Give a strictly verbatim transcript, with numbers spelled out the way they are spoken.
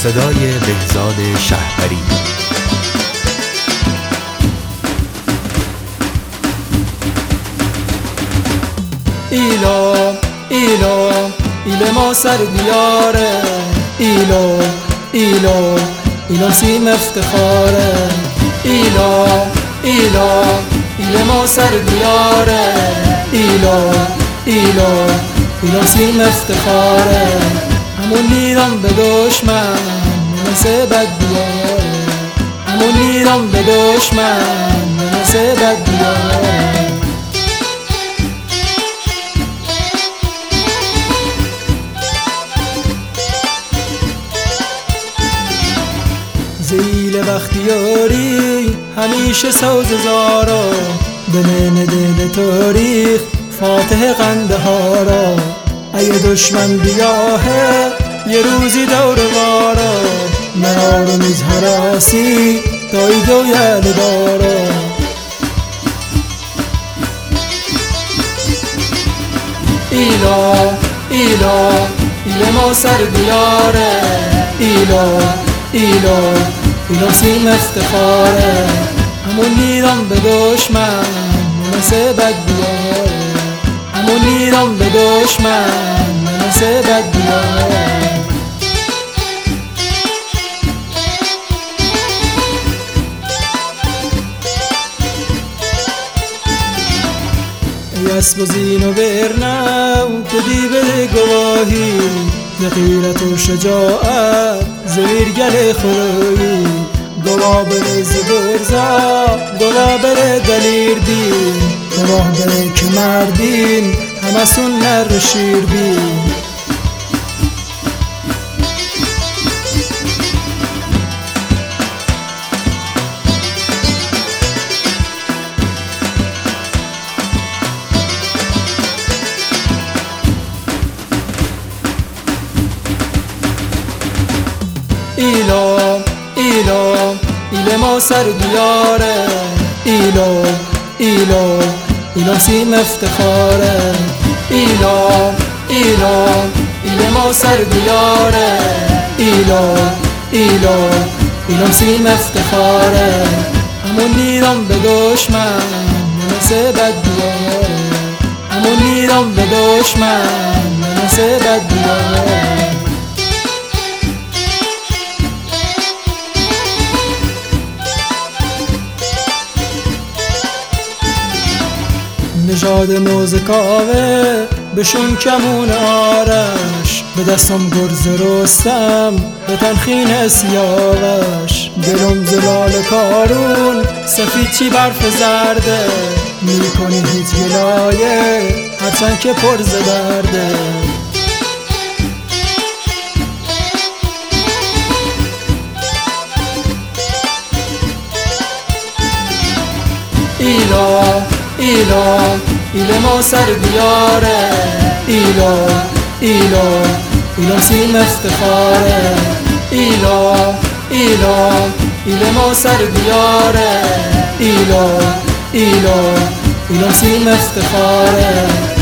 صدای بهزاد شهپری. ایلو ایلو ایل ما سر دیاره، ایلو ایلو ایلو سیم افتخاره، ایلو ایلو ایل ما سر دیاره، ایلو ایلو ایلو سیم افتخاره. همون ایران به دشمن مثل بد بیاره، همون ایران به دشمن مثل بد بیاره. زیل بختیاری همیشه سوز زارا، دلن دل تاریخ فاتح قندهارا. ای دشمن بیاهه یه روزی دور وارا، مرا رو میز هراسی دایی دو یل دارا. ایلا ایلا ایل ما سر دیاره، ایلا ایلا ایلا سیم افتخاره. همون ایران به دشمن مثل بد بیاره، همون ایران به دشمن مثل بد بیاره. ای اسب و زین و برنم تو دی بده گواهی، ز غیرت و شجاعت ز ویرگل خدایی. گواه بره ز برزا گواه بره دلیر بین، گواه بره که مردین همه سون نر شیر بین. ایلو ایلو ایل ما سر دیاره، ایلو ایلو ایلو سیم افتخاره، ایلو ایلو ایل ما سر دیاره، ایلو ایلو ایلو سیم افتخاره. همون ایران به دشمن مثل بد بیاره، همون ایران به دشمن مثل بد بیاره. نژاد موزکاوه بشون کمون آرش، به دستم گرز رستم به تنخین سیاوش. دلم زلال کارون سفید چی برف زرده، میکنی هیچ گلایه هرچند که پر ز درده. ایلا ایلا ایل ما سر دیاره، ایلا ایلا ایلا سیم افتخاره، ایلا ایلا ایل ما سر دیاره، ایلا ایلا ایلا سیم افتخاره.